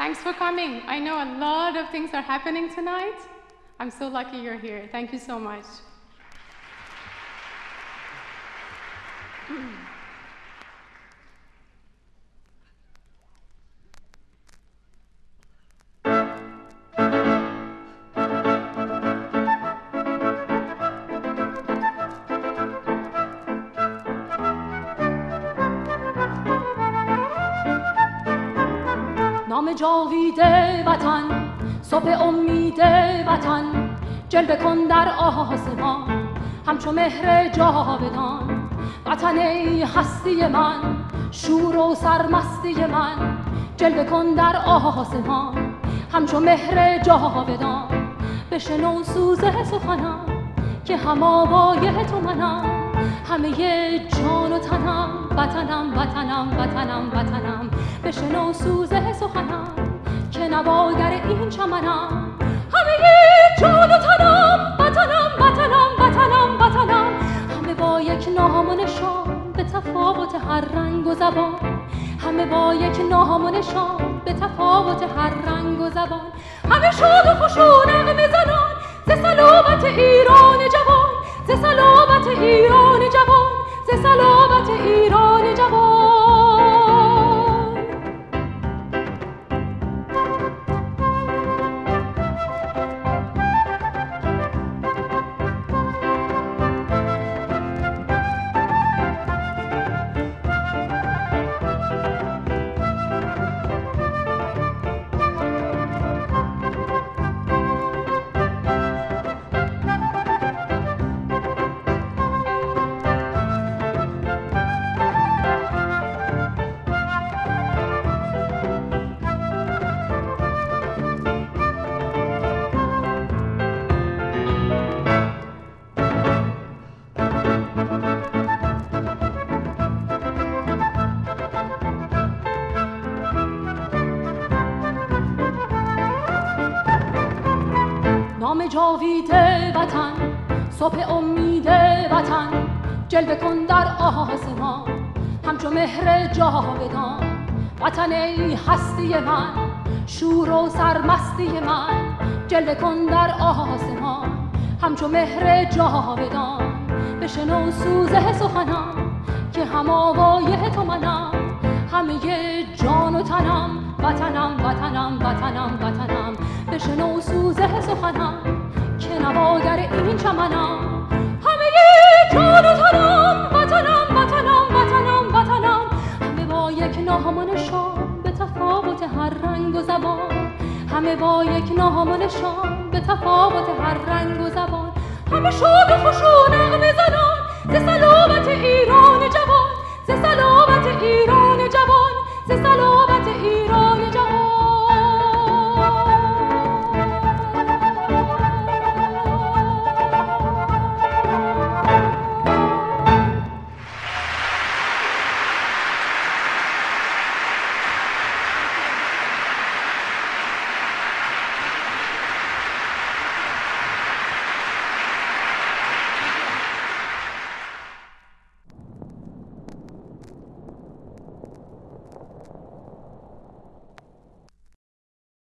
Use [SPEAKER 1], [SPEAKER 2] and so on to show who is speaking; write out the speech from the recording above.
[SPEAKER 1] Thanks for coming. I know a lot of things are happening tonight. I'm so lucky you're here. Thank you so much.
[SPEAKER 2] نام جاوید وطن، صبح امید وطن، جلوه کن در آسمان همچو مهر جاودان. وطن ای هستی من، شور و سرمستی من، جلوه کن در آسمان همچو مهر جاودان. بشنو سوز سخنم که هم آوای تو منم، همه جان و تنم، وطنم وطنم وطنم وطنم. بشنو سوز سخنم که نواگر این چمنم، همه جان و تنم، وطنم وطنم وطنم وطنم. همه با یک نام و نشان به تفاوت هر رنگ و زبان، همه با یک نام و نشان به تفاوت هر رنگ و زبان. همه شاد و خوش و نغمه زنان ز صلابت ایران جوان، ز صلابت ایران جوان، ز صلابت ایران جوان. نام جاوید وطن، صبح امید وطن، جلوه کن در آسمان همچو مهر جاودان. وطن ای هستی من، شور و سرمستی من، جلوه کن در آسمان همچو مهر جاودان. بشنو سوز سخنم که هم آوای تو منم، همه جان و تنم، وطنم وطنم وطنم وطنم. بشنو سوز سخنم که نواگر این چمنم، همه جان و تنم، وطنم وطنم وطنم وطنم. همه با یک نام و نشان به تفاوت هر رنگ و زبان، همه با یک نام و نشان به تفاوت هر رنگ و زبان. همه شاد و خوش و نغمه